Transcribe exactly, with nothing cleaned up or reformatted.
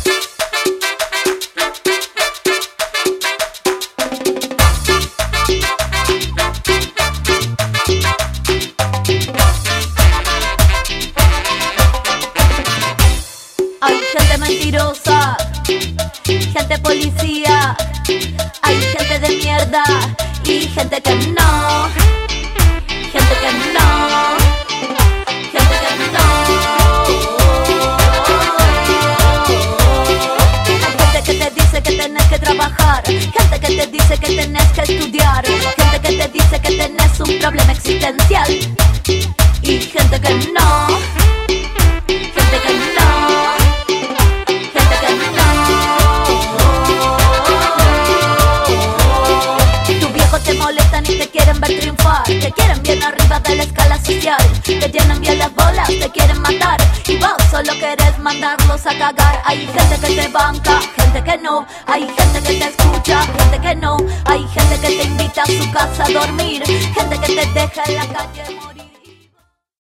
Hay gente mentirosa, gente policía, hay gente de mierda y gente que no, gente que no, gente que no. Hay gente que te dice que tenés que trabajar, gente que te dice que tenés que estudiar, gente que te dice que tenés un problema existencial y gente que no, gente que no. Te quieren ver triunfar, te quieren bien arriba de la escala social, te llenan bien las bolas, te quieren matar y vos solo querés mandarlos a cagar. Hay gente que te banca, gente que no, hay gente que te escucha, gente que no, hay gente que te invita a su casa a dormir, gente que te deja en la calle morir.